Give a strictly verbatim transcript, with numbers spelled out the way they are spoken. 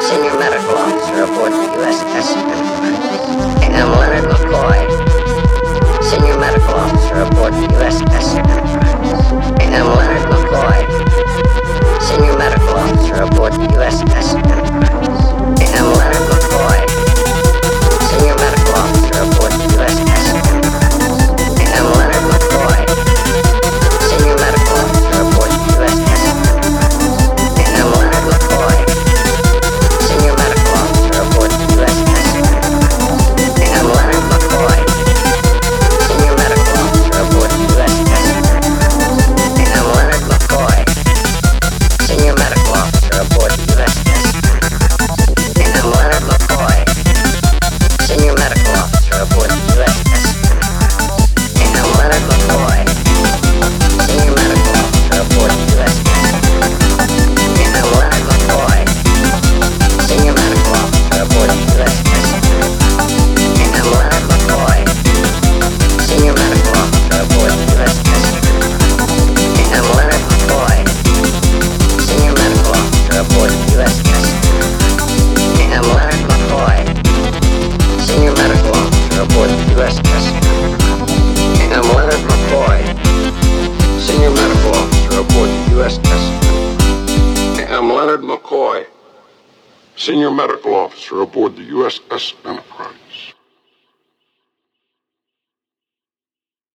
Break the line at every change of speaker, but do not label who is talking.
Senior medical officer aboard the U S S Enterprise. I am Leonard McCoy, senior medical officer aboard the U S S Enterprise. I am Leonard McCoy, senior medical officer aboard the U S S Enterprise. I am Leonard McCoy, senior medical officer aboard the U S S Enterprise. I am Leonard McCoy, senior medical officer aboard the U S S Enterprise. I am Leonard McCoy, senior medical officer aboard the U S S Enterprise. I am Leonard McCoy, senior medical officer aboard the U S S Enterprise. I am Leonard McCoy, senior medical officer aboard the U S S Enterprise. I am Leonard McCoy, senior medical officer aboard the U S S Enterprise. I am Leonard McCoy, senior medical officer aboard the U S S Enterprise. I am Leonard McCoy, senior medical officer aboard the U S S Enterprise. I am Leonard McCoy, senior medical officer aboard the U S S Enterprise. I am Leonard McCoy, senior medical officer aboard the U S S Enterprise. I am Leonard McCoy, senior medical officer aboard the U S S Enterprise. I am Leonard McCoy, senior medical officer aboard the U S S Enterprise. I am Leonard McCoy, senior medical officer aboard the U S S Enterprise.